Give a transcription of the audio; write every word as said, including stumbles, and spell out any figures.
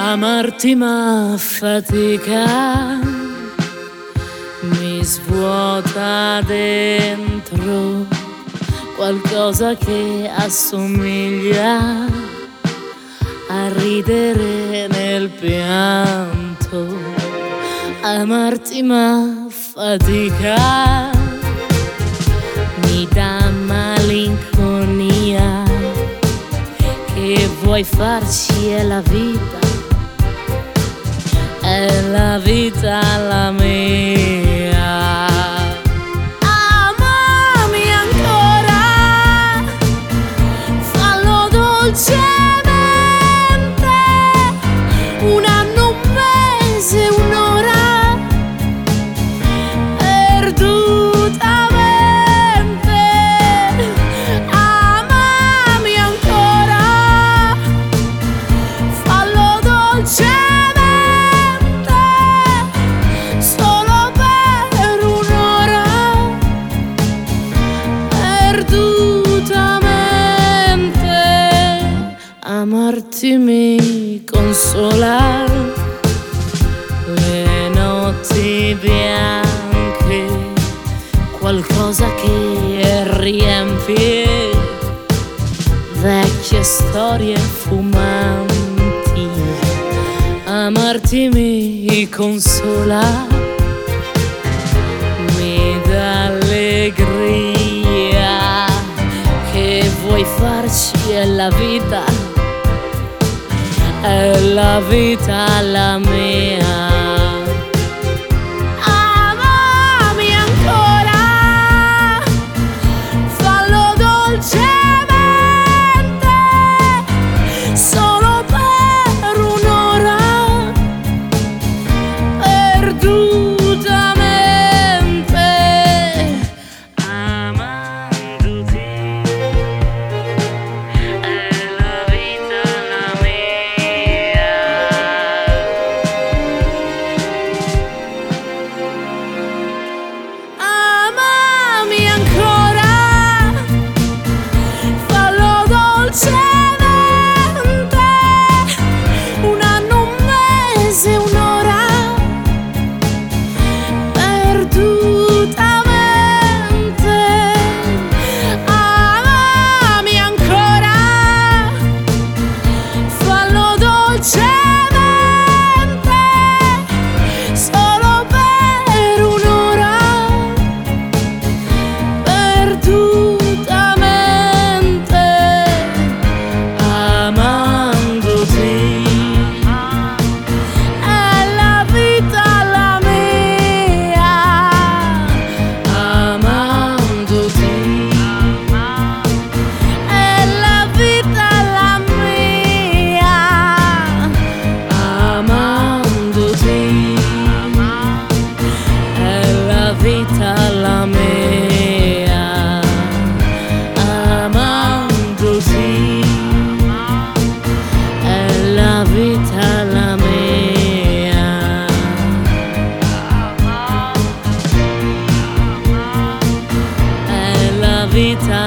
Amarti ma fatica, mi svuota dentro qualcosa che assomiglia a ridere nel pianto. Amarti ma fatica, mi dà malinconia. Che vuoi farci, è la vita, è la vita la mia. Amami ancora, fallo dolcemente, un anno, un mese, un'ora, perdutamente. Amami ancora, fallo dolcemente, amarti mi consola le notti bianche, qualcosa che riempie vecchie storie fumanti. Amarti mi consola, mi dà allegria. Che vuoi farci, è la vita, è la vita la mia. Amami ancora, fallo dolcemente, solo per un'ora, perdutamente. Amandoti, è la vita la mia. Amami ancora, fallo dolcemente, un anno, un mese, un'ora, perdutamente. Amami ancora, fallo dolcemente, solo per un'ora, perdutamente. Amandoti, è la vita la mia. Amandoti, è la vita la mia. Amandoti, è la vita la mia. Amandoti, è la vita la mia. È la vita